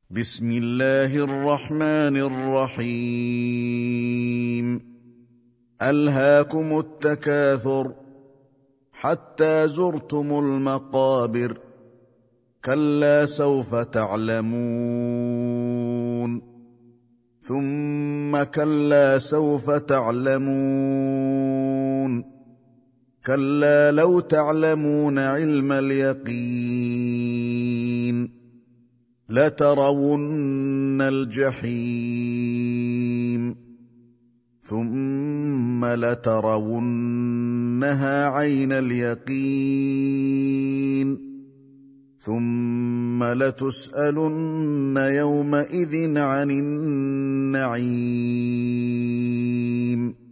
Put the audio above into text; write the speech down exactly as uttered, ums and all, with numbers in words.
بسم الله الرحمن الرحيم. ألهاكم التكاثر حتى زرتم المقابر، كلا سوف تعلمون، ثم كلا سوف تعلمون، كلا لو تعلمون علم اليقين لترون الجحيم، ثم لترونها عين اليقين، ثم لتسألن يومئذ عن النعيم.